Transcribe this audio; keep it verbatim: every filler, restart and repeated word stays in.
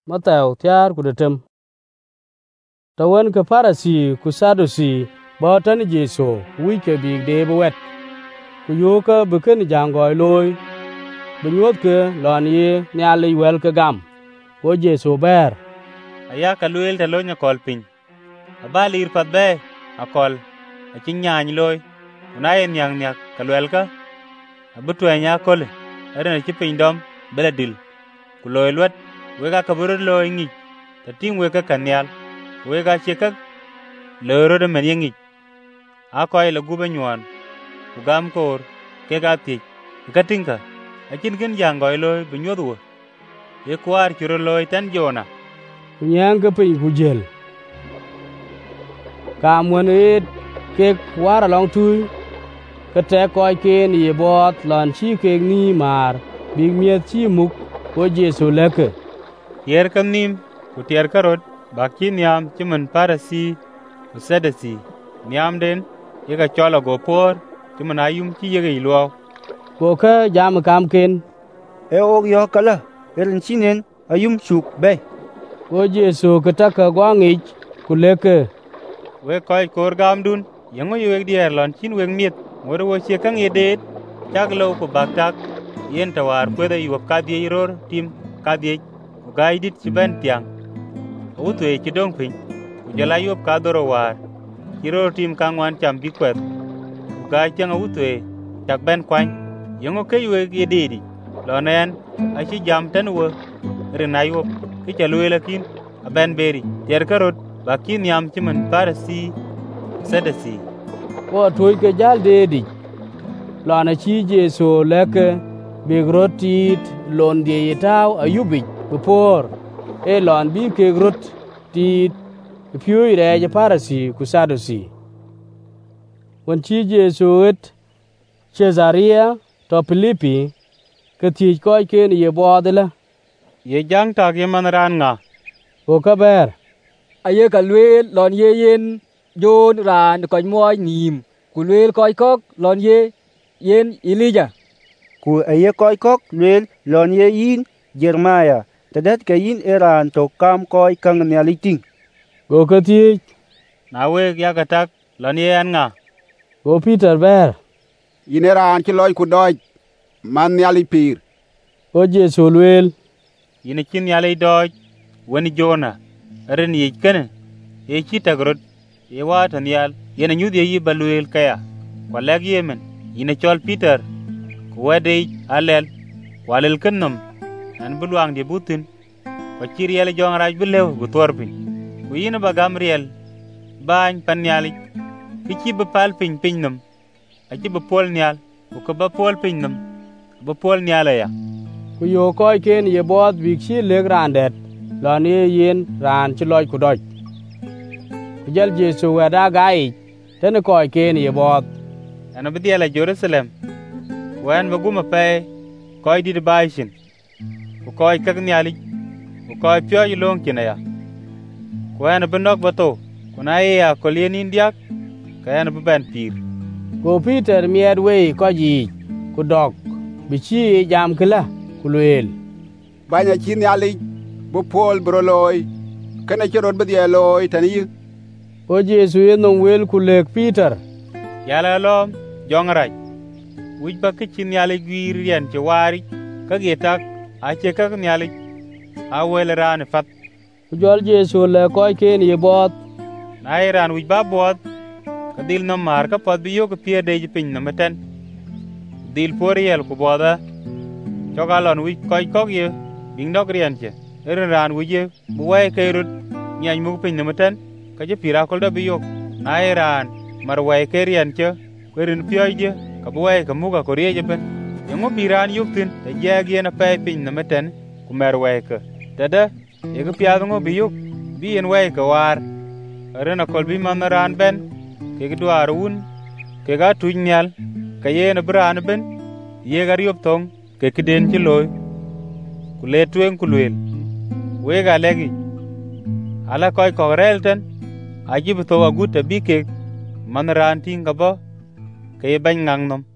Matthew tiar ku detem. Tawan ke Farisi ku Sadusi ba tan Jesu wi ke bi de wet. Ku yo ka beken jangoy loy. Benyot ke lon ye nyali wel ke gam. Ko Jesu ber. Aya ka luel ta lonya kol pin. Abalir pat be akol a chinyany loy. Unaye nyang nyak ka luel ka. Abutwe nya kol. Eren chi pin dom bela dil. Ku loy lwet wega ka buru loy ngi. Ta ting wega kanyal. Wega chekak loro de men yengi. Akoy la gube nywan. Ku gam kor ke ga ti. Ka tinka. Achin ken jangoy loy binyodu. Ye kwar churo loy tan Jona. Nyang ke pin ku jel. Kam wonit ke kwara long tuy. Ke te koy ke ni bot lan chi ke ni mar. Big miet chi muk ko Jesu leke. Yer kam nim ku tier karot. Baki niam chimen Parasi ku Sadasi. Niam den yega chola go por chimen ayum chi yega iluaw. Ko ka jam kam ken. E og yo kala erin chinen ayum chuk be. Ko Jesu ketaka gwangich ku leke. We koy kor gam dun yango yeg dier lon chin weg miet ngoro wo che kang yedet chak lo ku baktak yen tawar kweda yup kadye ror tim kadye ku gaidit chiben tiang. Utu e chidong pin, ujala yop kadoro war, kiro tim kangwan cham bikwet, uga chang utu e, chak ben kwany, yongo ke yue yedidi, lonen, ashi jam tenwe, rina yop, kichaluwe lakin, a ben beri, tier karot, bakin yam chimen Parasi, Sadasi. Ko tuj ke jal dedi, lana chi Jesu leke, bigrot tit, lon die yitaw ayubik, bepor, e lon bi ke grot tit piu ire je Parasi ku Sadusi. Wan chi Jesu et Cesaria to Filipi ke ti ko ke ni ye bodela. Ye jang tak ye man ran nga. Ko ka ber. Aye ka lwe lon ye yen jon ran ko moy nim ku lwe ko kok lon ye yen Elijah. Ku aye koy kok lwe lon ye yin Jeremia. Tadat ka yin eran to kam koy kang nyaliting. Go ka ti. Na we ya katak lon ye an nga. Go Peter ber. Yin eran ki loy ku doj man nyali pir. Go Jesu lwel. Yin chin nyali doj weni Jona. Eren ye kene. Ye chita grot. Ye wata nyal. Yen nyudi ye balwel kaya. Kwa leg yemen. Yin chol Peter. Kuwede alel. Walel kennom. An buluang di butin. Kwa chiri yale jong raj bilew gu torpin. Ku yina ba gamriel. Bany pan nyalik. Kichi ba pal pin pin nam. Achi ba pol nyal. Ku ka ba pol pin nam. Ba pol nyala ya. Ku yo koy ken ye bod big chi leg randet. Lon ye yen ran chi loj ku doj. Ku jal Jesu weda gai. Tene koy ken ye bod. Ano bidiala Jerusalem. Wan maguma pay. Koy di de baishin. Ku koy kak nyalik. Ku koy pyo yulong kinaya. Ku ana benok bato. Kuna ye ya kolien indiak. Kaya na ben pir. Go Peter mied wey ko ji ku dog. Bichi jam kila ku lwel. Banya chin nyali bu pol bro loy. Kana chirot bedye loy tani. Ko Jesu yenong wel ku lek Peter. Yala lom jong raj. Wij ba kichin nyali gwir yan che wari. Kagetak ache kak nyali. Awel ran fat. Ku jol Jesu le koy ken ye bot. Na iran wij ba bot. Kadil no mar ka pod biyo ka pia de pin no meten. Dil poriel ku boda. Chogalon wij koy kok ye. Bing dog rian che. Erin ran wij ye. Buwai kairut. Nyany mu pin no meten. Kaje pira kol da biyo. Na iran mar wai kairian che. Kwerin pia ye. Ka buwai ka muga korie je ben. Yango biran yuktin. Da jagi na pay pin no meten. Ku mer wai ka. Tada. Ega pia ngo biyuk. Bi en wai ka war. Erin akol bi man ran ben. Kega duar un, kega tuj nyal, ka ye na bran ben, ye ga riop tong, ke kiden chi loy. Kule tuen kulwel. Wega legi. Ala koy kogrel ten, ajib to agut bi ke man ran ting ka ba, ke ban ngang nom.